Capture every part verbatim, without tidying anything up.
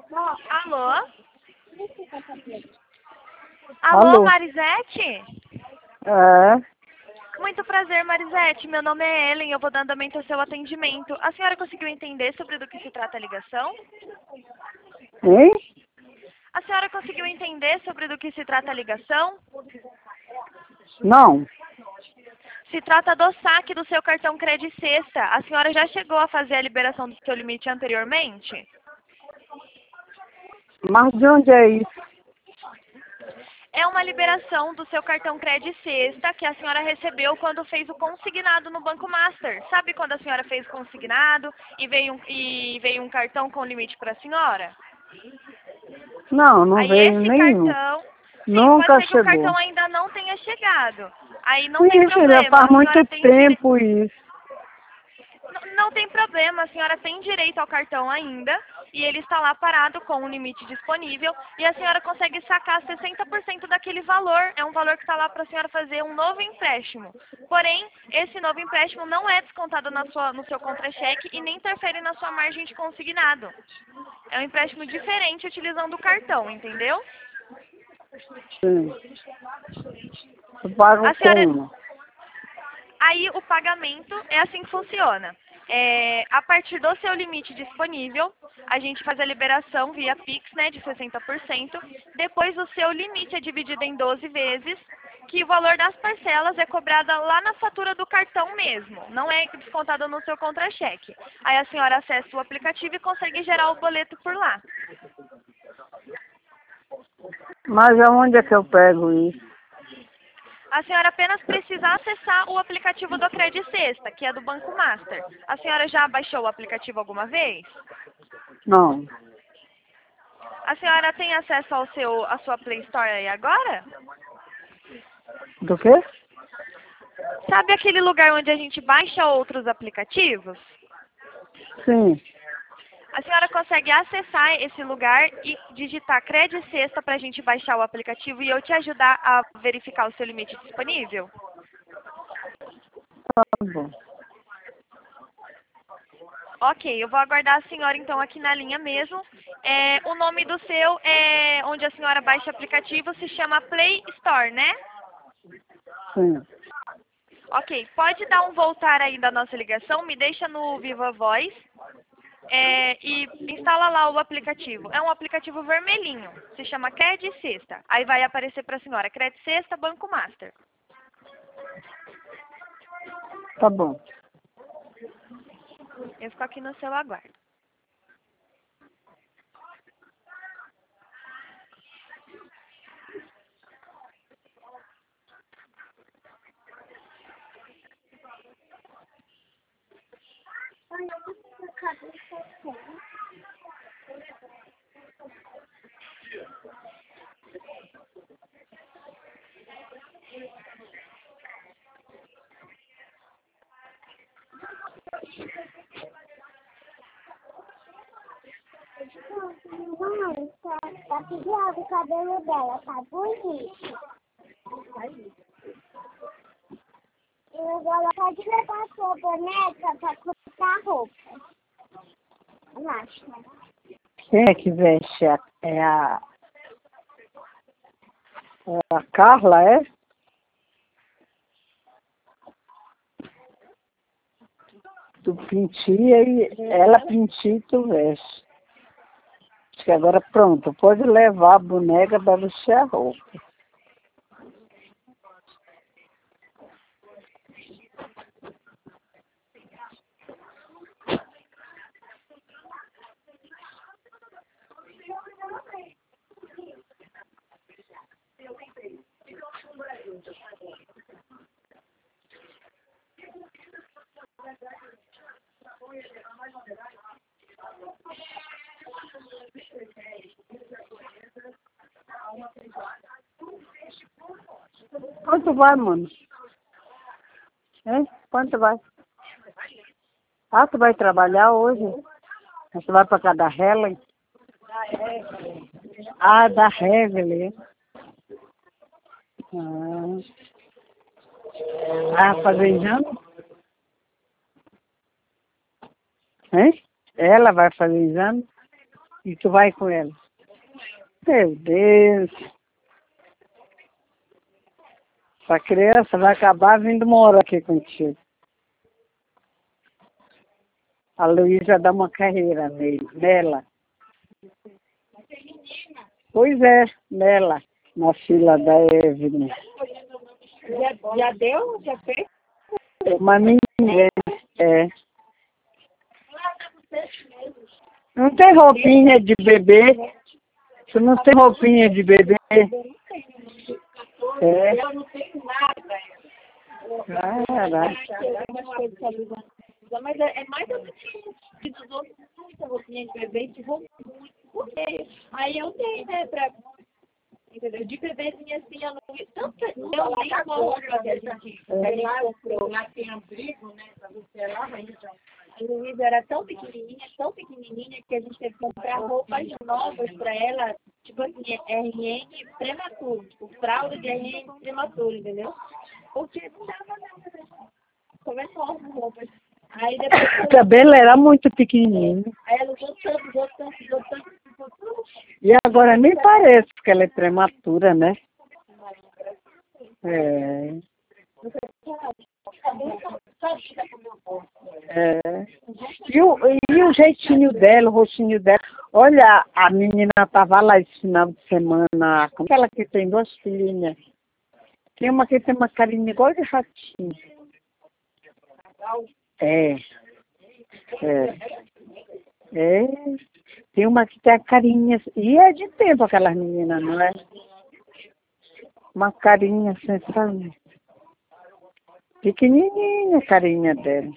Alô? Alô, Alô? Marisete? É, Muito prazer, Marisete. Meu nome é Ellen, eu vou dar andamento ao seu atendimento. A senhora conseguiu entender sobre do que se trata a ligação? hein? A senhora conseguiu entender sobre do que se trata a ligação? Não, Se trata do saque do seu cartão Credit Sexta. A senhora já chegou a fazer a liberação do seu limite anteriormente? mas de onde é isso? É uma liberação do seu cartão Credit Sexta que a senhora recebeu quando fez o consignado no Banco Master. Sabe quando a senhora fez o consignado e veio um, e veio um cartão com limite para a senhora? Não, não Aí veio esse nenhum. cartão, sim, pode Nunca ser que o chegou. cartão ainda não tenha chegado. Aí não tem Ixi, já problema, faz a senhora muito tem direito. tempo isso. Não, não tem problema, a senhora tem direito ao cartão ainda e ele está lá parado com o limite disponível e a senhora consegue sacar sessenta por cento daquele valor. É um valor que está lá para a senhora fazer um novo empréstimo. Porém, esse novo empréstimo não é descontado na sua, no seu contra-cheque e nem interfere na sua margem de consignado. É um empréstimo diferente utilizando o cartão, entendeu? Sim. Eu pago A senhora, como? aí o pagamento é assim que funciona. É, a partir do seu limite disponível, a gente faz a liberação via Pix, né, de sessenta por cento. Depois o seu limite é dividido em doze vezes, que o valor das parcelas é cobrada lá na fatura do cartão mesmo, não é descontado no seu contra-cheque. Aí a senhora acessa o aplicativo e consegue gerar o boleto por lá. Mas aonde é que eu pego isso? A senhora apenas precisa acessar o aplicativo do Credit Sexta, que é do Banco Master. A senhora já baixou o aplicativo alguma vez? Não. A senhora tem acesso ao seu, à sua Play Store aí agora? Do quê? Sabe aquele lugar onde a gente baixa outros aplicativos? Sim. A senhora consegue acessar esse lugar e digitar Credit Sexta para a gente baixar o aplicativo e eu te ajudar a verificar o seu limite disponível? Tá bom. Ok, eu vou aguardar a senhora então aqui na linha mesmo. É, o nome do seu, é, onde a senhora baixa o aplicativo, se chama Play Store, né? Sim. Ok, pode dar um voltar aí da nossa ligação, me deixa no Viva Voz é, e instala lá o aplicativo. É um aplicativo vermelhinho, se chama Credit Sexta. Aí vai aparecer para a senhora, Credit Sexta, Banco Master. Tá bom. Eu fico aqui no seu aguardo. Mãe, tá, tá pedindo o cabelo dela, tá bonito. E agora pode levar a sua boneca pra cortar a roupa. Relaxa. Quem é que veste? A, é a, é a Carla, é? Tu pintia e ela pintia e tu veste. Acho que agora pronto, pode levar a boneca para vestir a roupa. Quanto vai, mano? Hein? Quanto vai? Ah, tu vai trabalhar hoje? Você vai para casa da Helen? Ah, da Helen. Ah. Ah, fazer exame? Hein? Ela vai fazer exame? E tu vai com ela? Meu Deus. Essa criança vai acabar vindo morar aqui contigo. A Luísa dá uma carreira nele, nela. Pois é, nela. Na fila da Evelyn. Já, já deu? Já fez? É uma menina, é. Não tem roupinha de bebê? Tu não tem roupinha de bebê? É. Eu não tenho nada. Caraca. Mas é, é mais ou menos que dos outros, muita roupinha de bebê, de roupa muito. Porque aí eu dei, né, pra... Entendeu? De bebezinha assim, eu não vi tanta... Eu nem a roupa que a gente... A gente comprou. Lá tem abrigo, né, pra você lá, mas então... A Luísa era tão pequenininha, tão pequenininha, que a gente teve que comprar roupas novas pra ela, tipo assim, R N prematuro, tipo, fralda de R N prematuro, entendeu? Porque não dava nada, né? Começou as roupas. Aí depois... O cabelo era muito pequenininho. Aí ela usou tanto, usou tanto, usou tanto, usou tanto. E agora nem parece que ela é prematura, né? É. É. E o, e o jeitinho dela, o rostinho dela. Olha, a menina estava lá esse final de semana. Com aquela que tem duas filhinhas. Tem uma que tem uma carinha igual de ratinho. É. É. É. Tem uma que tem a carinha. E é de tempo aquelas meninas, não é? Uma carinha sensacional. Pequenininha a carinha dela.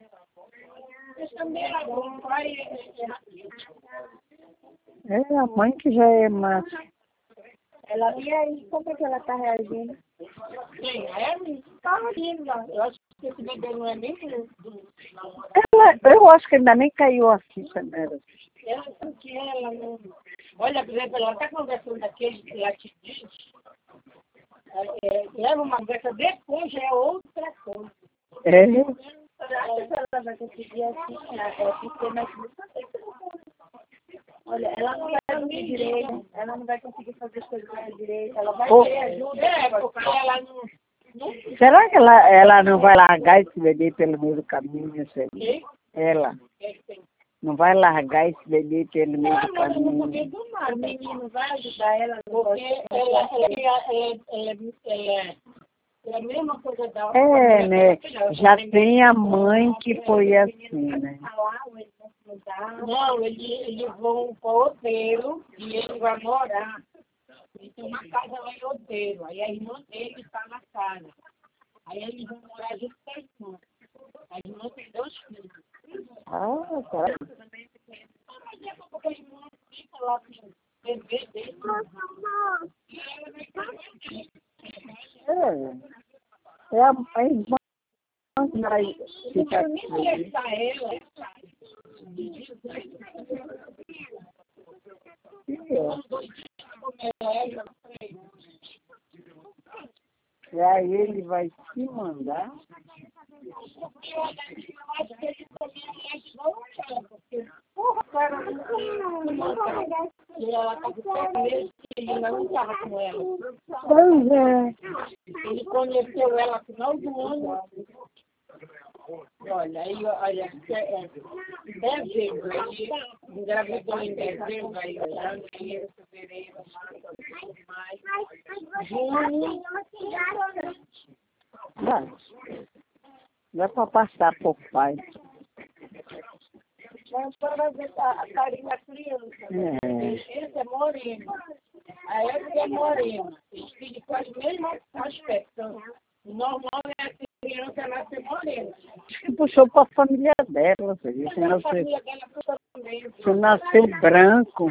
É a mãe que já é massa. Ela, e aí, como é que ela tá reagindo? Quem é? Tá rindo. Eu acho que esse bebê não é nem do... Ela, eu acho que ainda nem caiu a ficha nela. Ela, porque ela não... Olha, por exemplo, ela tá conversando daquele que ela te diz. É, leva uma conversa depois, já é outra coisa. É? Ela vai conseguir assim, é, porque mais olha, ela não vai conseguir direito, ela não vai conseguir fazer as coisas direito, ela vai Oh. ter ajuda, é, porque ela não, não... Será que ela, ela não vai largar esse bebê pelo meio do caminho, Celi? Ela não vai largar esse bebê pelo meio do caminho? O menino vai ajudar ela, porque ela, ela, ela, ela, ela, é a mesma coisa da... É, né? Já tem a mãe que foi assim, né? Não, ele, eles vão para o Oteiro e ele vai morar. Ele tem uma casa lá em Oteiro. Aí a irmã dele está na casa. Aí eles vão morar junto com a irmã. A irmã tem dois filhos. Ah, tá. Mas é porque a irmã fica lá com o bebê dele. É. É a, a irmã que vai ficar aqui. Ela. E aí ele vai se mandar. E ela tá com ele, ele não estava com ela. Pois é. Ele conheceu ela no final do ano. Olha, aí, olha, é, dezembro, ele engravidou em dezembro, aí, janeiro, fevereiro, março, junho. Vai. Vai para passar por pai. Mas para ver a carinha da criança. É. Esse é moreno. A Eva é morena. Eles ficam com as mesmas aspectos. O normal é a criança nascer morena. Acho que puxou para a família dela. Se A nascer, família dela foi também. se nascer branco.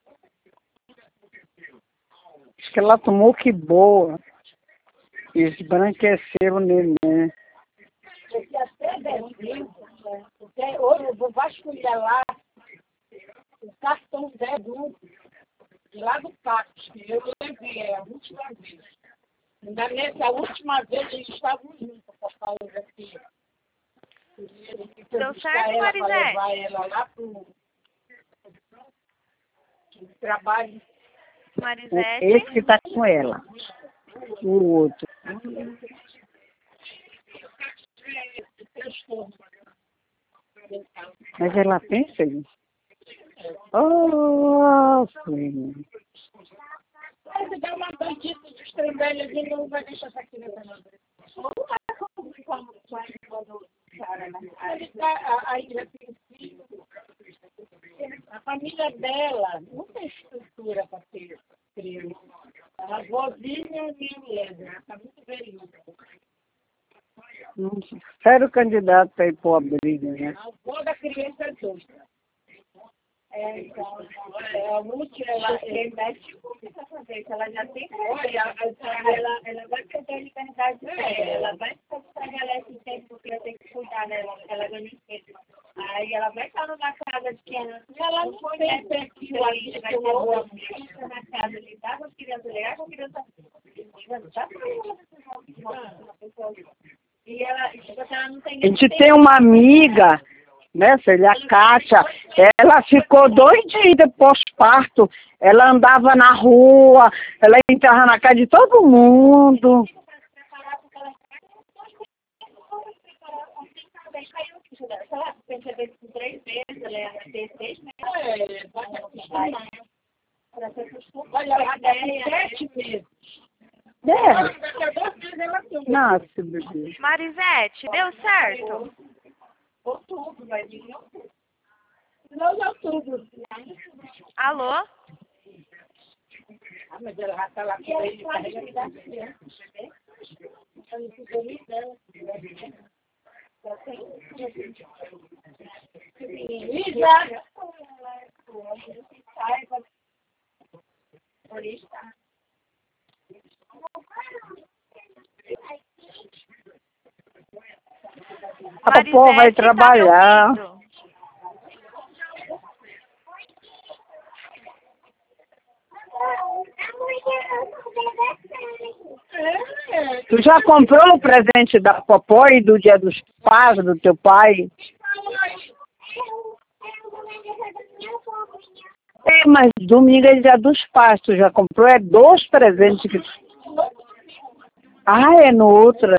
Acho que ela tomou que boa. E esbranqueceu o neném. Porque até dezembro, né? Porque hoje eu vou vasculhar lá o cartão Zé do lá do pacto. Eu levei é, a última vez. Ainda nessa última vez eles estavam juntos para falar assim. Deu certo, Marisé? Levar ela lá pro... trabalho. Marisete. Esse que está com ela. O outro. Mas ela pensa isso. Oh, filho. Você dá uma bandita de estrambelha ali, não vai deixar essa criança não. A família dela não tem estrutura para ter criança. A avózinha e minha mulher, está muito velhinha. Sério candidato para ir para o abrigo, né? A avó da criança é doida. É, então, a Lúcia, ela tem dez segundos para fazer isso. Ela já tem. Olha, ela, ela vai perder a liberdade dela. Ela vai se estabelecer tempo porque ela tem que cuidar dela. Ela ganha tempo. Aí ela vai estar numa casa de criança. Ela não tem aquilo ali. Vai ter uma boa criança na casa. Ele dá com as crianças legais, com a criança. E ela, tipo, ela não tem. A gente tem uma amiga, né, filha, a Kátia, ela ficou doidinha pós-parto. Ela andava na rua, ela entrava na casa de todo mundo. Ela percebeu que com três meses, ela ia ter seis meses. Olha, ela tem sete meses. É. Nossa, bebê. Marisete, deu certo? Outubro, vai vir em outubro. Não, de outubro. Alô? Ah, mas ela já está lá com ele de carregamento da criança. Eu não fico dormindo dela. Já tem. Isa! Por isso tá. A popó vai trabalhar. Tá Tu já comprou o presente da popó e do dia dos pais, do teu pai? É, mas domingo é dia dos pais. Tu já comprou? É dois presentes que... Ah, é no outro.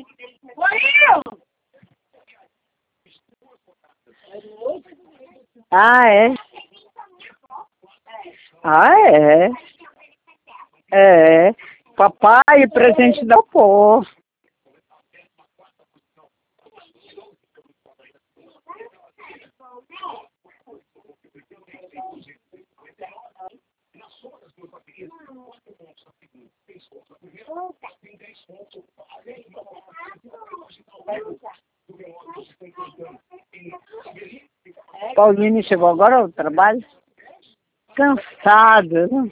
Ah, é? Ah, é? É. Papai, presente da popó. Pauline chegou agora ao trabalho? Cansada, né?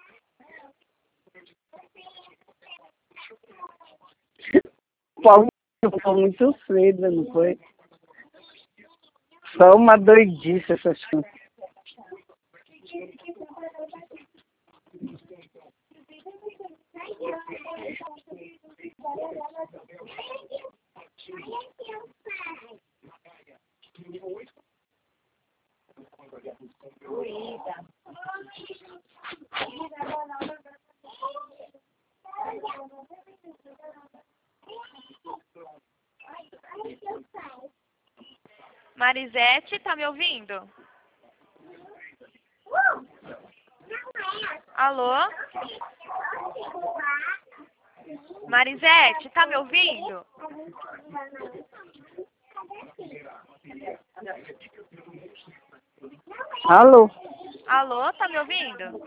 Pauline foi muito cedo, não foi? Só uma doidice essas coisas. Marisete, tá me ouvindo? Alô? Marisete, tá me ouvindo? Alô? Alô, tá me ouvindo?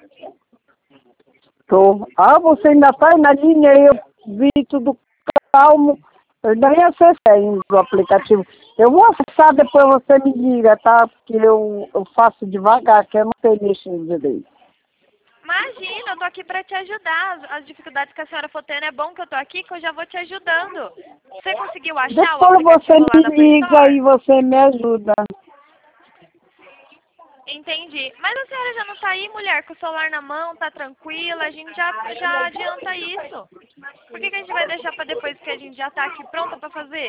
Tô. Ah, você ainda tá aí na linha, eu vi tudo calmo. Eu ainda nem acessei ainda o aplicativo. Eu vou acessar, depois você me diga, tá? Porque eu, eu faço devagar, que eu não sei mexer direito. Imagina, eu tô aqui pra te ajudar. As, as dificuldades que a senhora for tendo, é bom que eu tô aqui, que eu já vou te ajudando. Você conseguiu achar o Depois você aplicativo lá da me Play liga Store? e você me ajuda. Entendi. Mas a senhora já não tá aí, mulher, com o celular na mão, tá tranquila, a gente já, já adianta isso. Por que, que a gente vai deixar pra depois que a gente já tá aqui pronta pra fazer?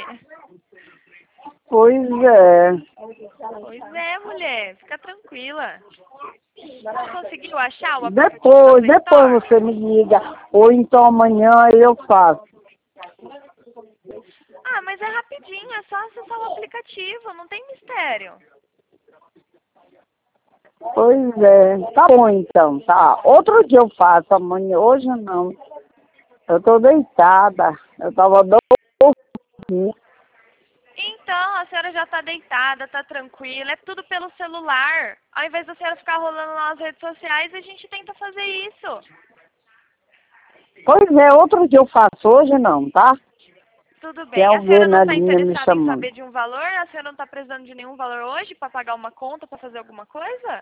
Pois é. Pois é, mulher, fica tranquila. Não conseguiu achar o aplicativo Depois, da Play depois Store? você me liga. Ou então amanhã eu faço. Ah, mas é rapidinho, é só acessar o aplicativo, não tem mistério. Pois é. Tá bom então, tá. Outro dia eu faço, amanhã, hoje não. Eu tô deitada. Eu tava dormindo. Então, a senhora já tá deitada, tá tranquila, é tudo pelo celular. Ao invés da senhora ficar rolando lá nas redes sociais, a gente tenta fazer isso. Pois é, outro dia eu faço, hoje não, tá? Tudo bem. Tem A senhora alguém não na está linha me interessada em chamando. saber de um valor? A senhora não está precisando de nenhum valor hoje para pagar uma conta, para fazer alguma coisa?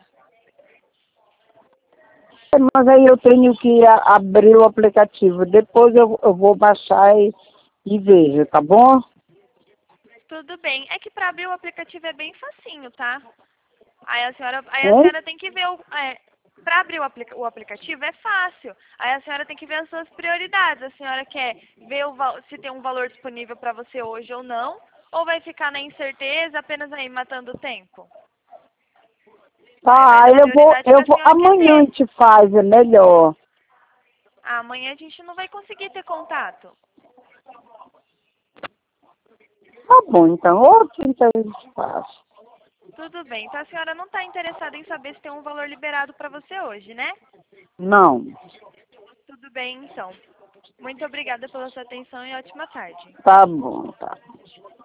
Mas aí eu tenho que a- abrir o aplicativo. Depois eu, eu vou baixar e, e vejo, tá bom? Tudo bem. É que para abrir o aplicativo é bem facinho, tá? Aí a senhora, aí a É? senhora tem que ver o... É, para abrir o, aplica, o aplicativo é fácil. Aí a senhora tem que ver as suas prioridades. A senhora quer ver o, val- se tem um valor disponível para você hoje ou não? Ou vai ficar na incerteza apenas aí matando o tempo? Tá, Aí vai da eu vou, prioridade que eu a vou. senhora quer Amanhã a ter. gente faz, é melhor. Amanhã a gente não vai conseguir ter contato. Tá bom, então. Outro então a gente faz. Tudo bem. Então a senhora não está interessada em saber se tem um valor liberado para você hoje, né? Não. Tudo bem, então. Muito obrigada pela sua atenção e ótima tarde. Tá bom, tá.